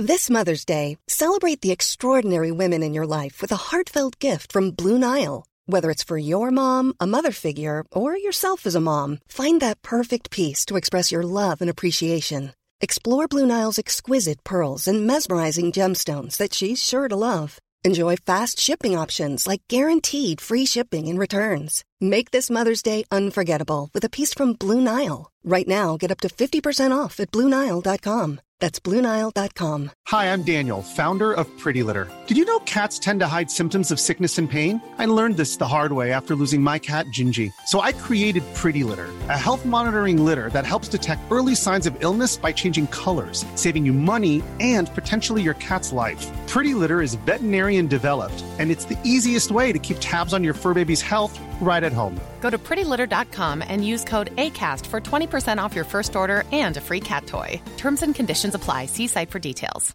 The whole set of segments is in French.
This Mother's Day, celebrate the extraordinary women in your life with a heartfelt gift from Blue Nile. Whether it's for your mom, a mother figure, or yourself as a mom, find that perfect piece to express your love and appreciation. Explore Blue Nile's exquisite pearls and mesmerizing gemstones that she's sure to love. Enjoy fast shipping options like guaranteed free shipping and returns. Make this Mother's Day unforgettable with a piece from Blue Nile. Right now, get up to 50% off at BlueNile.com. That's BlueNile.com. Hi, I'm Daniel, founder of Pretty Litter. Did you know cats tend to hide symptoms of sickness and pain? I learned this the hard way after losing my cat, Gingy. So I created Pretty Litter, a health monitoring litter that helps detect early signs of illness by changing colors, saving you money and potentially your cat's life. Pretty Litter is veterinarian developed, and it's the easiest way to keep tabs on your fur baby's health right at home. Go to prettylitter.com and use code ACAST for 20% off your first order and a free cat toy. Terms and conditions apply. See site for details.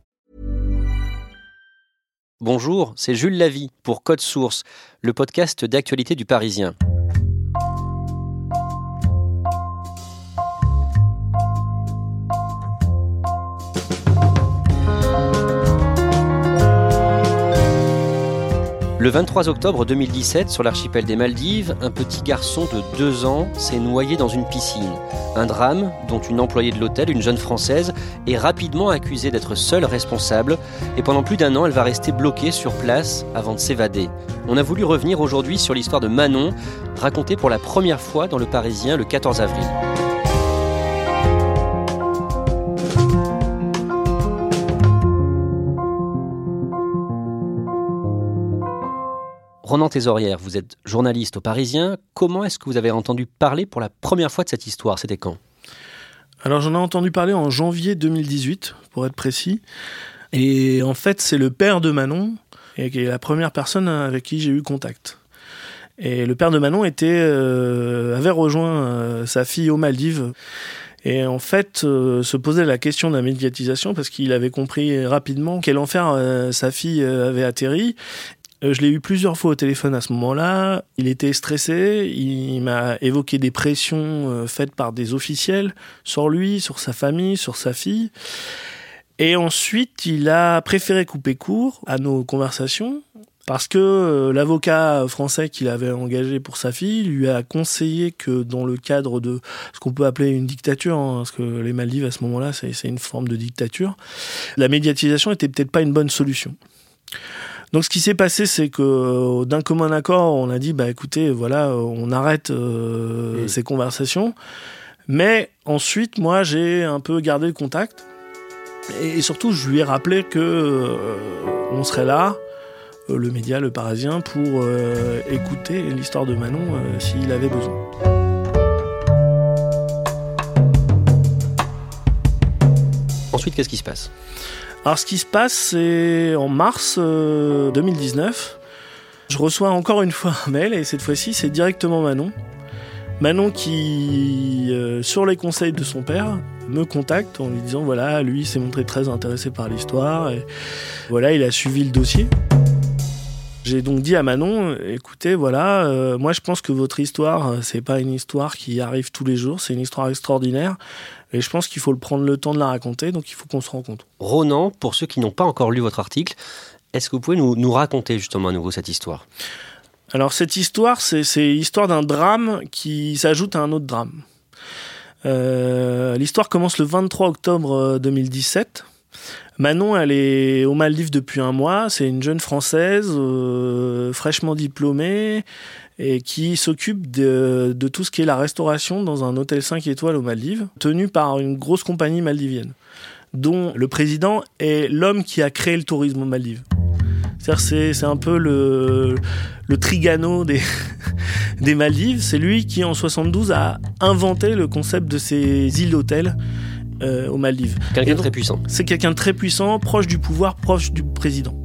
Bonjour, c'est Jules Lavie pour Code Source, le podcast d'actualité du Parisien. Le 23 octobre 2017, sur l'archipel des Maldives, un petit garçon de 2 ans s'est noyé dans une piscine. Un drame dont une employée de l'hôtel, une jeune Française, est rapidement accusée d'être seule responsable et pendant plus d'1 an, elle va rester bloquée sur place avant de s'évader. On a voulu revenir aujourd'hui sur l'histoire de Manon, racontée pour la première fois dans Le Parisien le 14 avril. Ronan Thésaurière, vous êtes journaliste au Parisien. Comment est-ce que vous avez entendu parler pour la première fois de cette histoire ? C'était quand ? Alors j'en ai entendu parler en janvier 2018, pour être précis. Et en fait, c'est le père de Manon, et qui est la première personne avec qui j'ai eu contact. Et le père de Manon avait rejoint sa fille aux Maldives. Et en fait, se posait la question de la médiatisation, parce qu'il avait compris rapidement quel enfer sa fille avait atterri. Je l'ai eu plusieurs fois au téléphone à ce moment-là. Il était stressé. Il m'a évoqué des pressions faites par des officiels sur lui, sur sa famille, sur sa fille. Et ensuite, il a préféré couper court à nos conversations parce que l'avocat français qu'il avait engagé pour sa fille lui a conseillé que dans le cadre de ce qu'on peut appeler une dictature, parce que les Maldives à ce moment-là, c'est une forme de dictature, la médiatisation était peut-être pas une bonne solution. Donc ce qui s'est passé, c'est que d'un commun accord, on a dit écoutez, voilà, on arrête ces conversations. Mais ensuite, moi, j'ai un peu gardé le contact et surtout, je lui ai rappelé que on serait là, le média, le Parisien, pour écouter l'histoire de Manon s'il avait besoin. Ensuite, qu'est-ce qui se passe ? Alors ce qui se passe, c'est en mars 2019, je reçois encore une fois un mail, et cette fois-ci c'est directement Manon. Manon qui, sur les conseils de son père, me contacte en lui disant voilà, lui s'est montré très intéressé par l'histoire, et voilà, il a suivi le dossier. J'ai donc dit à Manon, écoutez, voilà, moi je pense que votre histoire, c'est pas une histoire qui arrive tous les jours, c'est une histoire extraordinaire. Et je pense qu'il faut prendre le temps de la raconter, donc il faut qu'on se rencontre. Ronan, pour ceux qui n'ont pas encore lu votre article, est-ce que vous pouvez nous raconter justement à nouveau cette histoire ? Alors cette histoire, c'est l'histoire d'un drame qui s'ajoute à un autre drame. L'histoire commence le 23 octobre 2017. Manon, elle est aux Maldives depuis 1 mois. C'est une jeune Française, fraîchement diplômée, et qui s'occupe de tout ce qui est la restauration dans un hôtel 5 étoiles aux Maldives, tenu par une grosse compagnie maldivienne, dont le président est l'homme qui a créé le tourisme aux Maldives. C'est-à-dire c'est un peu le Trigano des Maldives. C'est lui qui, en 72, a inventé le concept de ces îles d'hôtels aux Maldives. Quelqu'un de très puissant. C'est quelqu'un de très puissant, proche du pouvoir, proche du président.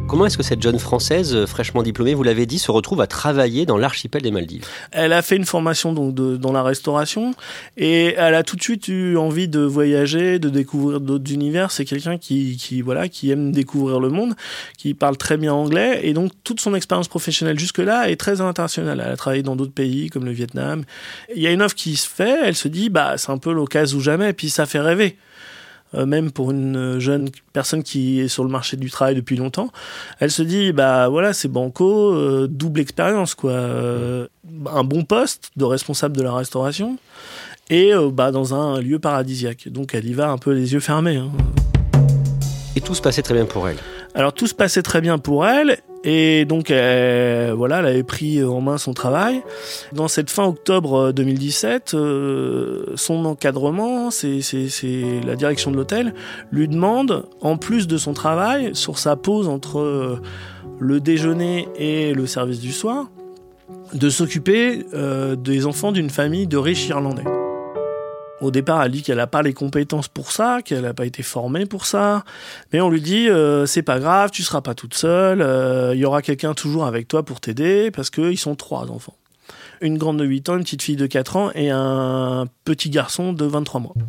Comment est-ce que cette jeune Française, fraîchement diplômée, vous l'avez dit, se retrouve à travailler dans l'archipel des Maldives ? Elle a fait une formation donc dans la restauration et elle a tout de suite eu envie de voyager, de découvrir d'autres univers. C'est quelqu'un qui aime découvrir le monde, qui parle très bien anglais et donc toute son expérience professionnelle jusque-là est très internationale. Elle a travaillé dans d'autres pays comme le Vietnam. Il y a une offre qui se fait, elle se dit c'est un peu l'occasion ou jamais, puis ça fait rêver. Même pour une jeune personne qui est sur le marché du travail depuis longtemps, elle se dit c'est banco, double expérience quoi, un bon poste de responsable de la restauration et dans un lieu paradisiaque. Donc elle y va un peu les yeux fermés. Hein. Et tout se passait très bien pour elle. Alors tout se passait très bien pour elle. Et donc, elle avait pris en main son travail. Dans cette fin octobre 2017, son encadrement, c'est la direction de l'hôtel, lui demande, en plus de son travail, sur sa pause entre le déjeuner et le service du soir, de s'occuper des enfants d'une famille de riches Irlandais. Au départ, elle dit qu'elle n'a pas les compétences pour ça, qu'elle n'a pas été formée pour ça. Mais on lui dit, c'est pas grave, tu seras pas toute seule, il y aura quelqu'un toujours avec toi pour t'aider, parce qu'ils sont 3 enfants. Une grande de 8 ans, une petite fille de 4 ans et un petit garçon de 23 mois.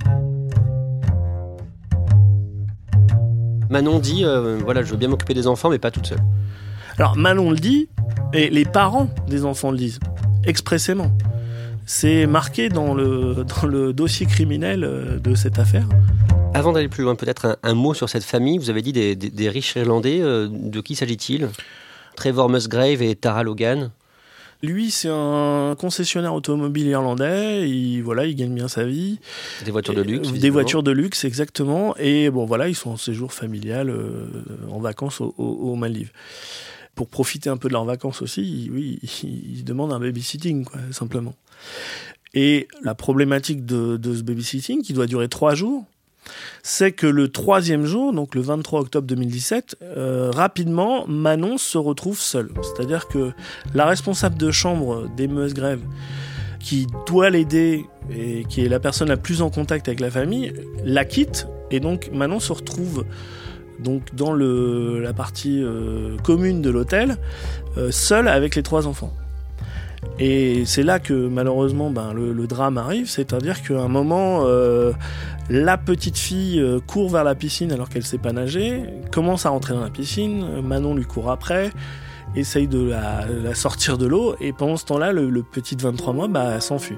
Manon dit, je veux bien m'occuper des enfants, mais pas toute seule. Alors Manon le dit, et les parents des enfants le disent, expressément. C'est marqué dans le dossier criminel de cette affaire. Avant d'aller plus loin, peut-être un mot sur cette famille. Vous avez dit des riches Irlandais. De qui s'agit-il ? Trevor Musgrave et Tara Logan. Lui, c'est un concessionnaire automobile irlandais. Il gagne bien sa vie. Des voitures de luxe. Des voitures de luxe, exactement. Et ils sont en séjour familial en vacances aux Maldives. Pour profiter un peu de leurs vacances aussi, ils demandent un babysitting, quoi, simplement. Et la problématique de ce babysitting, qui doit durer 3 jours, c'est que le 3e jour, donc le 23 octobre 2017, rapidement, Manon se retrouve seule. C'est-à-dire que la responsable de chambre des Musgrave, qui doit l'aider et qui est la personne la plus en contact avec la famille, la quitte, et donc Manon se retrouve donc dans la partie commune de l'hôtel, seule avec les 3 enfants. Et c'est là que malheureusement le drame arrive, c'est-à-dire qu'à un moment, la petite fille court vers la piscine alors qu'elle ne sait pas nager, commence à rentrer dans la piscine, Manon lui court après, essaye de la sortir de l'eau, et pendant ce temps-là, le petit de 23 mois s'enfuit.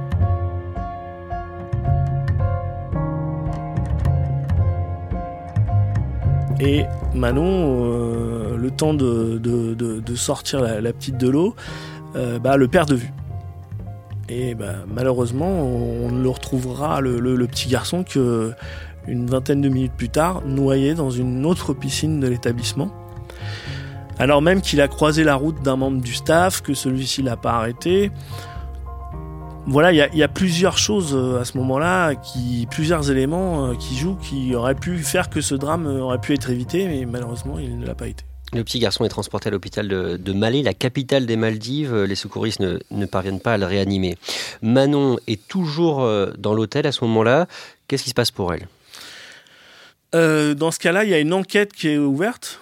Et Manon, le temps de sortir la petite de l'eau, le perd de vue. Et malheureusement, on ne le retrouvera, le petit garçon, qu'une vingtaine de minutes plus tard, noyé dans une autre piscine de l'établissement. Alors même qu'il a croisé la route d'un membre du staff, que celui-ci l'a pas arrêté. Voilà, il y a plusieurs choses à ce moment-là, plusieurs éléments qui jouent, qui auraient pu faire que ce drame aurait pu être évité, mais malheureusement, il ne l'a pas été. Le petit garçon est transporté à l'hôpital de Malé, la capitale des Maldives. Les secouristes ne parviennent pas à le réanimer. Manon est toujours dans l'hôtel à ce moment-là. Qu'est-ce qui se passe pour elle ? Dans ce cas-là, il y a une enquête qui est ouverte.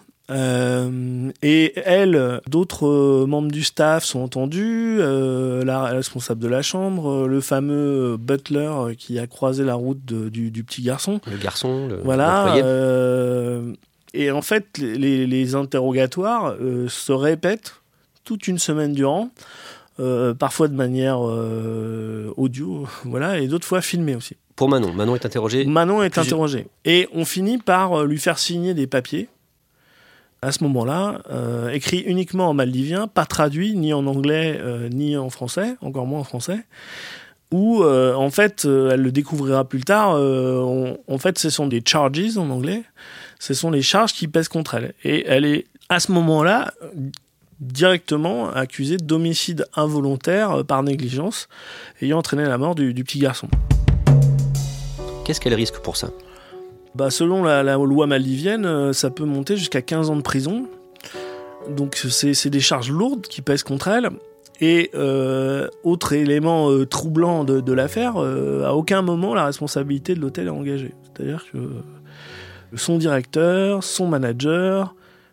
Et elle, d'autres membres du staff sont entendus, la responsable de la chambre, le fameux butler qui a croisé la route du petit garçon. Le garçon, l'employé. Et en fait, les interrogatoires se répètent toute une semaine durant, parfois de manière audio, et d'autres fois filmée aussi. Pour Manon. Manon est interrogée. Manon est interrogée. Et on finit par lui faire signer des papiers. À ce moment-là, écrit uniquement en maldivien, pas traduit ni en anglais ni en français, encore moins en français, où en fait, elle le découvrira plus tard, en fait ce sont des charges en anglais, ce sont les charges qui pèsent contre elle. Et elle est à ce moment-là directement accusée d'homicide involontaire par négligence, ayant entraîné la mort du petit garçon. Qu'est-ce qu'elle risque pour ça ? Selon la loi maldivienne, ça peut monter jusqu'à 15 ans de prison. Donc c'est des charges lourdes qui pèsent contre elle. Et autre élément troublant de l'affaire, à aucun moment la responsabilité de l'hôtel est engagée. C'est-à-dire que son directeur, son manager,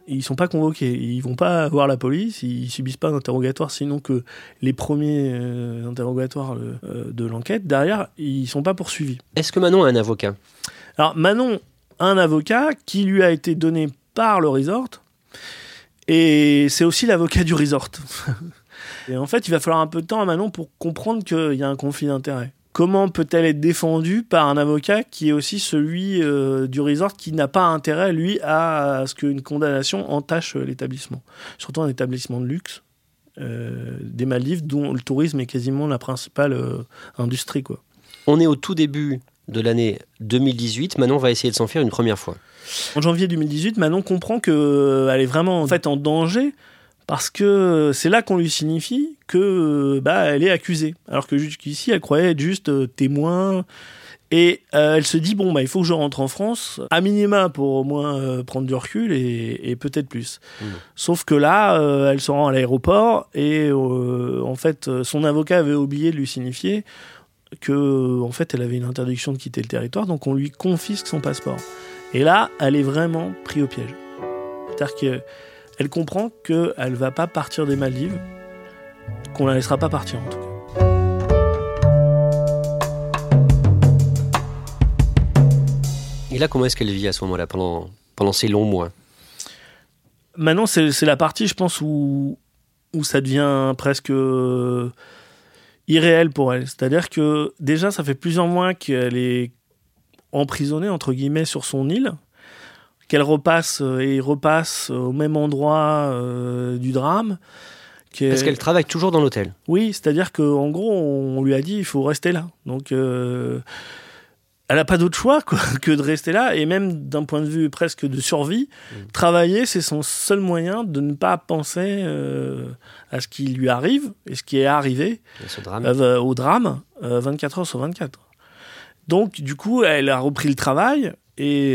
ils sont pas convoqués. Ils vont pas voir la police, ils subissent pas d'interrogatoire, sinon que les premiers interrogatoires de l'enquête. Derrière, ils sont pas poursuivis. Est-ce que Manon a un avocat ? Alors, Manon a un avocat qui lui a été donné par le resort, et c'est aussi l'avocat du resort. Et en fait, il va falloir un peu de temps à Manon pour comprendre qu'il y a un conflit d'intérêts. Comment peut-elle être défendue par un avocat qui est aussi celui du resort qui n'a pas intérêt, lui, à ce qu'une condamnation entache l'établissement. Surtout un établissement de luxe des Maldives, dont le tourisme est quasiment la principale industrie, quoi. On est au tout début de l'année 2018. Manon va essayer de s'enfuir une première fois. En janvier 2018, Manon comprend qu'elle est vraiment en danger, parce que c'est là qu'on lui signifie que elle est accusée. Alors que jusqu'ici, elle croyait être juste témoin. Et elle se dit, il faut que je rentre en France, à minima pour au moins prendre du recul et peut-être plus. Sauf que là, elle se rend à l'aéroport et en fait, son avocat avait oublié de lui signifier que en fait, elle avait une interdiction de quitter le territoire, donc on lui confisque son passeport. Et là, elle est vraiment prise au piège. C'est-à-dire que elle comprend qu'elle ne va pas partir des Maldives, qu'on ne la laissera pas partir en tout cas. Et là, comment est-ce qu'elle vit à ce moment-là, pendant ces longs mois ? Maintenant, c'est la partie, je pense, où ça devient presque irréel pour elle. C'est-à-dire que déjà, ça fait plusieurs mois qu'elle est emprisonnée, entre guillemets, sur son île, qu'elle repasse et repasse au même endroit du drame. Parce qu'elle travaille toujours dans l'hôtel. Oui, c'est-à-dire qu'en gros, on lui a dit il faut rester là. Donc, elle n'a pas d'autre choix que de rester là. Et même d'un point de vue presque de survie, travailler, c'est son seul moyen de ne pas penser à ce qui lui arrive et ce qui est arrivé au drame 24 heures sur 24. Donc, du coup, elle a repris le travail. Et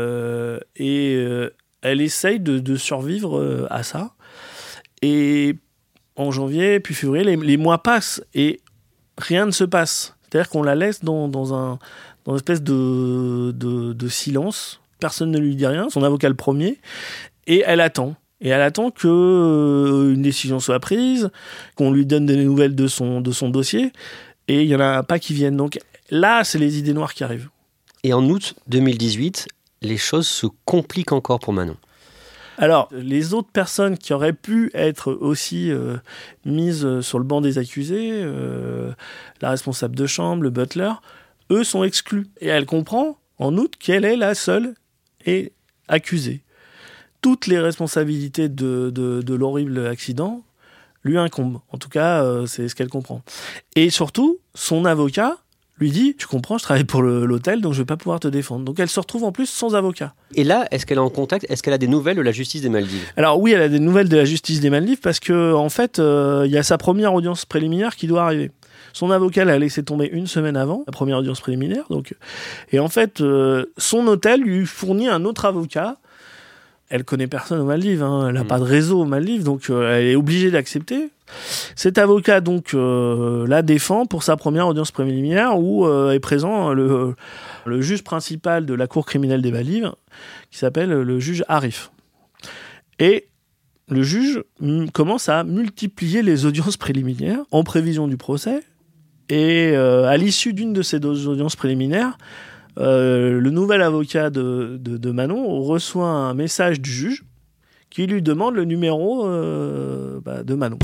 elle essaye de survivre à ça. Et en janvier, puis février, les mois passent et rien ne se passe. C'est-à-dire qu'on la laisse dans une espèce de silence. Personne ne lui dit rien, son avocat le premier. Et elle attend. Et elle attend qu'une décision soit prise, qu'on lui donne des nouvelles de son dossier. Et il n'y en a pas qui viennent. Donc là, c'est les idées noires qui arrivent. Et en août 2018, les choses se compliquent encore pour Manon. Alors, les autres personnes qui auraient pu être aussi mises sur le banc des accusés, la responsable de chambre, le butler, eux sont exclus. Et elle comprend, en août, qu'elle est la seule et accusée. Toutes les responsabilités de l'horrible accident lui incombent. En tout cas, c'est ce qu'elle comprend. Et surtout, son avocat lui dit « Tu comprends, je travaille pour l'hôtel, donc je ne vais pas pouvoir te défendre. » Donc elle se retrouve en plus sans avocat. Et là, est-ce qu'elle est en contact ? Est-ce qu'elle a des nouvelles de la justice des Maldives ? Alors oui, elle a des nouvelles de la justice des Maldives parce qu'en fait, il y a sa première audience préliminaire qui doit arriver. Son avocat l'a laissé tomber une semaine avant la première audience préliminaire. Donc, et en fait, son hôtel lui fournit un autre avocat. Elle connaît personne aux Maldives, elle n'a pas de réseau aux Maldives, donc elle est obligée d'accepter. Cet avocat donc la défend pour sa première audience préliminaire où est présent le juge principal de la cour criminelle des Maldives, qui s'appelle le juge Arif. Et le juge commence à multiplier les audiences préliminaires en prévision du procès. Et à l'issue d'une de ces deux audiences préliminaires, le nouvel avocat de Manon reçoit un message du juge qui lui demande le numéro de Manon.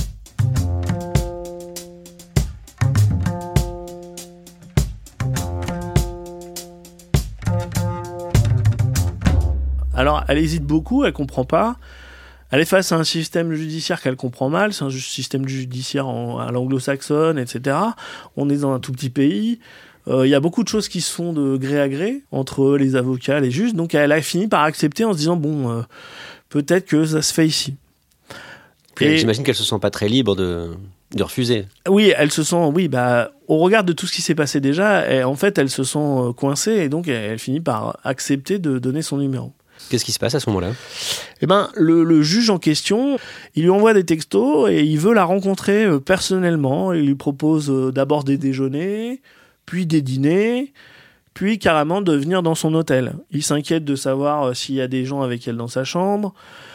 Alors, elle hésite beaucoup, elle comprend pas. Elle est face à un système judiciaire qu'elle comprend mal. C'est un système judiciaire à l'anglo-saxonne, etc. On est dans un tout petit pays. Il y a beaucoup de choses qui se font de gré à gré entre les avocats, les juges. Donc, elle a fini par accepter en se disant, peut-être que ça se fait ici. Et j'imagine qu'elle se sent pas très libre de refuser. Oui, elle se sent, au regard de tout ce qui s'est passé déjà, en fait, elle se sent coincée et donc elle finit par accepter de donner son numéro. Qu'est-ce qui se passe à ce moment-là ? Le juge en question, il lui envoie des textos et il veut la rencontrer personnellement. Il lui propose d'abord des déjeuners, puis des dîners, puis carrément de venir dans son hôtel. Il s'inquiète de savoir s'il y a des gens avec elle dans sa chambre.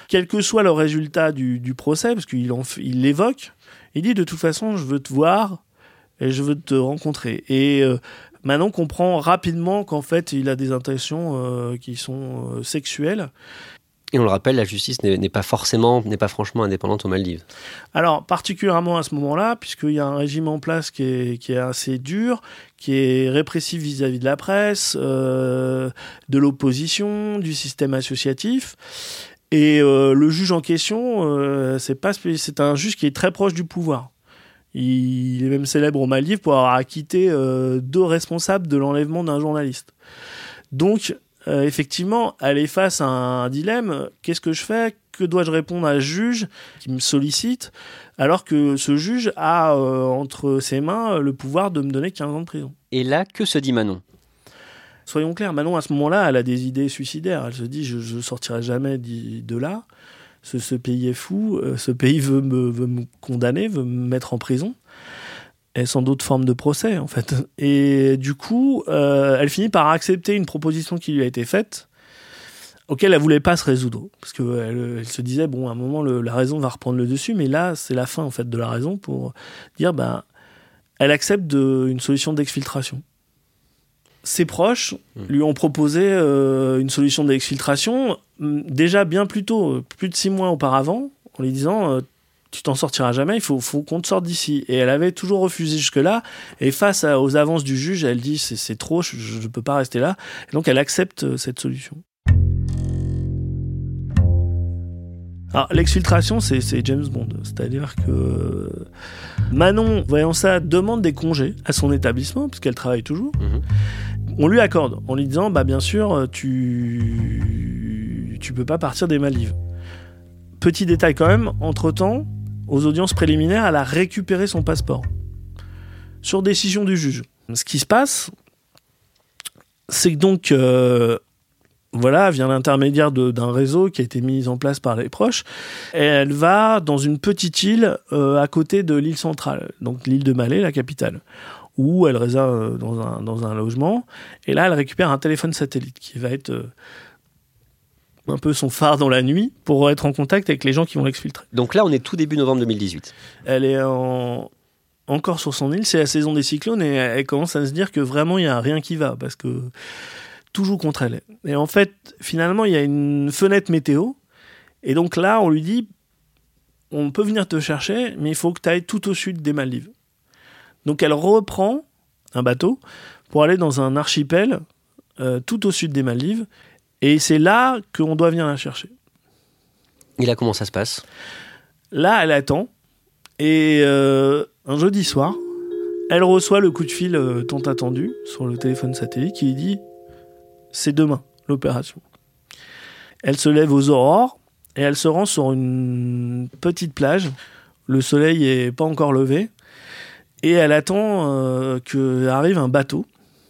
quel que soit le résultat du procès, parce qu'il l'évoque, il dit de toute façon, je veux te voir et je veux te rencontrer. Et Manon comprend rapidement qu'en fait, il a des intentions qui sont sexuelles. Et on le rappelle, la justice n'est pas franchement indépendante aux Maldives. Alors, particulièrement à ce moment-là, puisqu'il y a un régime en place qui est assez dur, qui est répressif vis-à-vis de la presse, de l'opposition, du système associatif. Et le juge en question, c'est un juge qui est très proche du pouvoir. Il est même célèbre aux Maldives pour avoir acquitté 2 responsables de l'enlèvement d'un journaliste. Donc, effectivement, elle est face à un dilemme. Qu'est-ce que je fais ? Que dois-je répondre à ce juge qui me sollicite, alors que ce juge a entre ses mains le pouvoir de me donner 15 ans de prison. Et là, que se dit Manon ? Soyons clairs, Manon, à ce moment-là, elle a des idées suicidaires. Elle se dit, je ne sortirai jamais de là. Ce pays est fou. Ce pays veut me condamner, veut me mettre en prison. Et sans d'autres formes de procès, en fait. Et du coup, elle finit par accepter une proposition qui lui a été faite, auquel elle ne voulait pas se résoudre. Parce qu'elle se disait, bon, à un moment, la raison va reprendre le dessus, mais là, c'est la fin, en fait, de la raison pour dire, elle accepte une solution d'exfiltration. Ses proches lui ont proposé une solution d'exfiltration, déjà bien plus tôt, plus de 6 mois auparavant, en lui disant... tu t'en sortiras jamais, il faut qu'on te sorte d'ici. Et elle avait toujours refusé jusque-là. Et face aux avances du juge, elle dit c'est trop, je ne peux pas rester là. Et donc elle accepte cette solution. Alors l'exfiltration, c'est James Bond. C'est-à-dire que Manon, voyant ça, demande des congés à son établissement, parce qu'elle travaille toujours. On lui accorde, en lui disant, bien sûr, tu peux pas partir des Maldives. Petit détail quand même, entre-temps, aux audiences préliminaires, elle a récupéré son passeport. Sur décision du juge. Ce qui se passe, c'est que donc, via l'intermédiaire d'un réseau qui a été mis en place par les proches, et elle va dans une petite île à côté de l'île centrale, donc l'île de Malé, la capitale, où elle réside dans un logement, et là, elle récupère un téléphone satellite qui va être... un peu son phare dans la nuit pour être en contact avec les gens qui vont l'exfiltrer. Donc là, on est tout début novembre 2018. Elle est encore sur son île, c'est la saison des cyclones et elle commence à se dire que vraiment il n'y a rien qui va parce que tout joue contre elle. Et en fait, finalement, il y a une fenêtre météo et donc là, on lui dit on peut venir te chercher, mais il faut que tu ailles tout au sud des Maldives. Donc elle reprend un bateau pour aller dans un archipel tout au sud des Maldives. Et c'est là qu'on doit venir la chercher. Et là, comment ça se passe ? Là, elle attend. Et un jeudi soir, elle reçoit le coup de fil tant attendu sur le téléphone satellite qui lui dit « C'est demain, l'opération ». Elle se lève aux aurores et elle se rend sur une petite plage. Le soleil n'est pas encore levé. Et elle attend qu'arrive un bateau.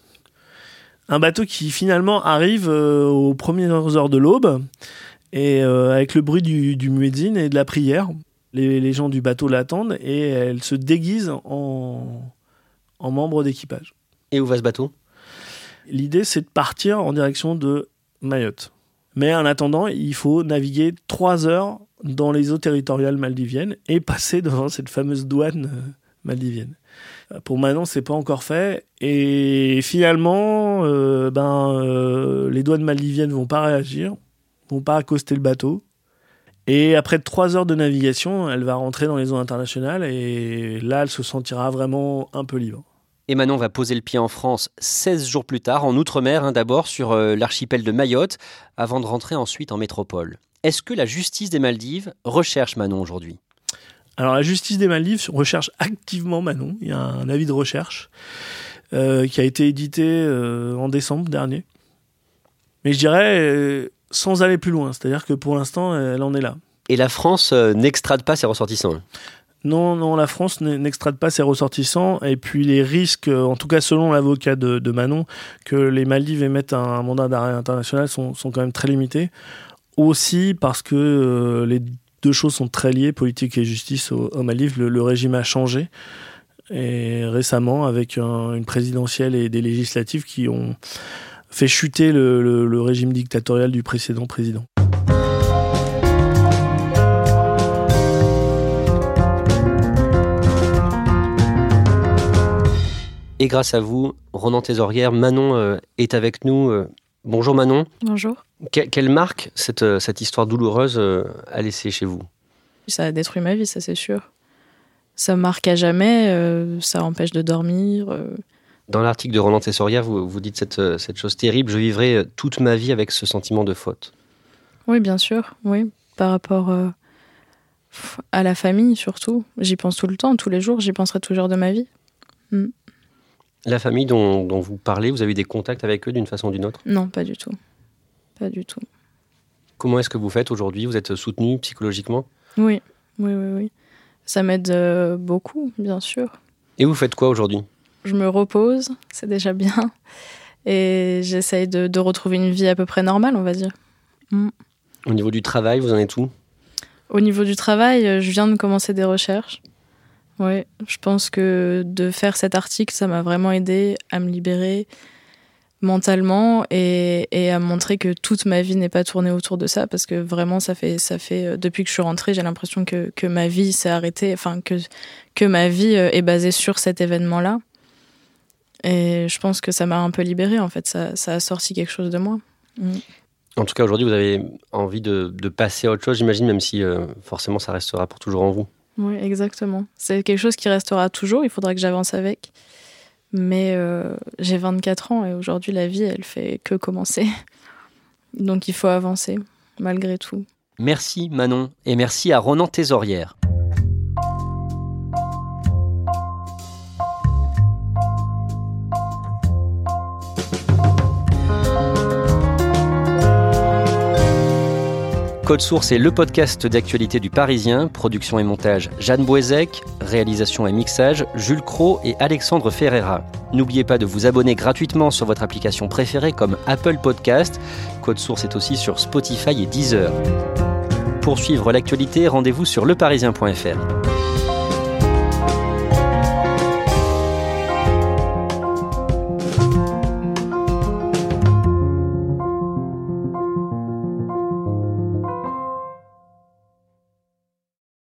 Un bateau qui finalement arrive aux premières heures de l'aube et avec le bruit du muezzin et de la prière. Les gens du bateau l'attendent et elle se déguise en membre d'équipage. Et où va ce bateau ? L'idée, c'est de partir en direction de Mayotte. Mais en attendant, il faut naviguer 3 heures dans les eaux territoriales maldiviennes et passer devant cette fameuse douane maldivienne. Pour Manon, c'est pas encore fait. Et finalement, les douanes maldiviennes vont pas réagir, vont pas accoster le bateau. Et après 3 heures de navigation, elle va rentrer dans les eaux internationales et là, elle se sentira vraiment un peu libre. Et Manon va poser le pied en France 16 jours plus tard, en Outre-mer, d'abord sur l'archipel de Mayotte, avant de rentrer ensuite en métropole. Est-ce que la justice des Maldives recherche Manon aujourd'hui ? Alors la justice des Maldives recherche activement Manon. Il y a un avis de recherche qui a été édité en décembre dernier. Mais je dirais sans aller plus loin, c'est-à-dire que pour l'instant, elle en est là. Et la France n'extrade pas ses ressortissants ? Non, la France n'extrade pas ses ressortissants. Et puis les risques, en tout cas selon l'avocat de Manon, que les Maldives émettent un mandat d'arrêt international sont quand même très limités. Aussi parce que les 2 choses sont très liées, politique et justice aux Maldives. Le régime a changé. Et récemment, avec une présidentielle et des législatives qui ont fait chuter le régime dictatorial du précédent président. Et grâce à vous, Ronan Thésaurière, Manon est avec nous. Bonjour Manon. Bonjour. Quelle marque cette histoire douloureuse a laissé chez vous ? Ça a détruit ma vie, ça c'est sûr. Ça marque à jamais, ça empêche de dormir. Dans l'article de Ronan Thésaurière, vous dites cette chose terrible, je vivrai toute ma vie avec ce sentiment de faute. Oui, bien sûr, oui. Par rapport à la famille surtout. J'y pense tout le temps, tous les jours, j'y penserai toujours de ma vie. La famille dont vous parlez, vous avez eu des contacts avec eux d'une façon ou d'une autre ? Non, pas du tout. Pas du tout. Comment est-ce que vous faites aujourd'hui ? Vous êtes soutenu psychologiquement ? Oui. Ça m'aide beaucoup, bien sûr. Et vous faites quoi aujourd'hui ? Je me repose, c'est déjà bien. Et j'essaye de retrouver une vie à peu près normale, on va dire. Au niveau du travail, vous en êtes où ? Au niveau du travail, je viens de commencer des recherches. Oui, je pense que de faire cet article, ça m'a vraiment aidé à me libérer mentalement et à montrer que toute ma vie n'est pas tournée autour de ça, parce que vraiment, ça fait depuis que je suis rentrée, j'ai l'impression que ma vie s'est arrêtée, enfin que ma vie est basée sur cet événement-là. Et je pense que ça m'a un peu libérée, en fait. Ça a sorti quelque chose de moi. En tout cas, aujourd'hui, vous avez envie de passer à autre chose, j'imagine, même si forcément ça restera pour toujours en vous. Oui, exactement. C'est quelque chose qui restera toujours, il faudra que j'avance avec. Mais j'ai 24 ans et aujourd'hui, la vie, elle fait que commencer. Donc il faut avancer, malgré tout. Merci Manon, et merci à Ronan Thésaurière. Code Source est le podcast d'actualité du Parisien. Production et montage Jeanne Boisec. Réalisation et mixage Jules Cros et Alexandre Ferreira. N'oubliez pas de vous abonner gratuitement sur votre application préférée comme Apple Podcast. Code Source est aussi sur Spotify et Deezer. Pour suivre l'actualité, rendez-vous sur leparisien.fr.